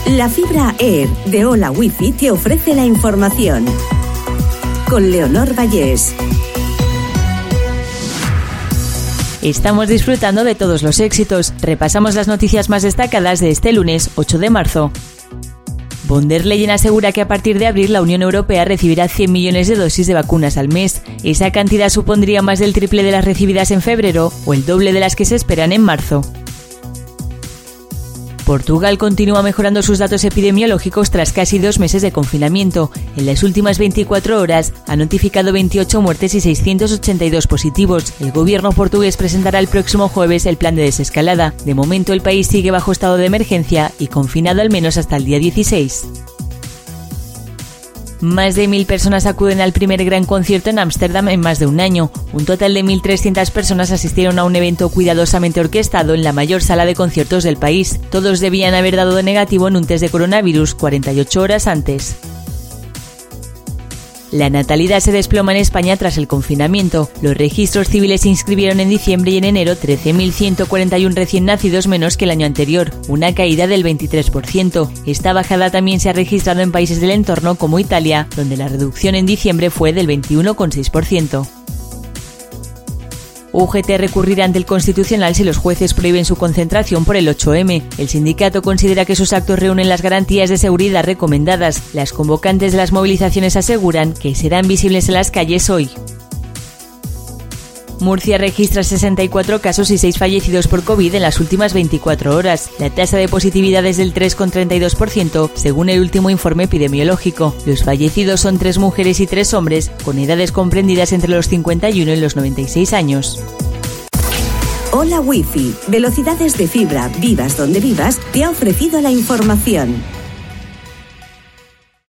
La fibra Air de Hola Wifi te ofrece la información. Con Leonor Vallés. Estamos disfrutando de todos los éxitos. Repasamos las noticias más destacadas de este lunes 8 de marzo. Von der Leyen asegura que a partir de abril la Unión Europea recibirá 100 millones de dosis de vacunas al mes. Esa cantidad supondría más del triple de las recibidas en febrero o el doble de las que se esperan en marzo. Portugal continúa mejorando sus datos epidemiológicos tras casi 2 meses de confinamiento. En las últimas 24 horas ha notificado 28 muertes y 682 positivos. El gobierno portugués presentará el próximo jueves el plan de desescalada. De momento el país sigue bajo estado de emergencia y confinado al menos hasta el día 16. Más de 1.000 personas acuden al primer gran concierto en Ámsterdam en más de un año. Un total de 1.300 personas asistieron a un evento cuidadosamente orquestado en la mayor sala de conciertos del país. Todos debían haber dado negativo en un test de coronavirus 48 horas antes. La natalidad se desploma en España tras el confinamiento. Los registros civiles se inscribieron en diciembre y en enero 13.141 recién nacidos menos que el año anterior, una caída del 23%. Esta bajada también se ha registrado en países del entorno como Italia, donde la reducción en diciembre fue del 21,6%. UGT recurrirá ante el Constitucional si los jueces prohíben su concentración por el 8M. El sindicato considera que sus actos reúnen las garantías de seguridad recomendadas. Las convocantes de las movilizaciones aseguran que serán visibles en las calles hoy. Murcia registra 64 casos y 6 fallecidos por COVID en las últimas 24 horas. La tasa de positividad es del 3,32% según el último informe epidemiológico. Los fallecidos son 3 mujeres y 3 hombres, con edades comprendidas entre los 51 y los 96 años. Hola Wifi, velocidades de fibra, vivas donde vivas, te ha ofrecido la información.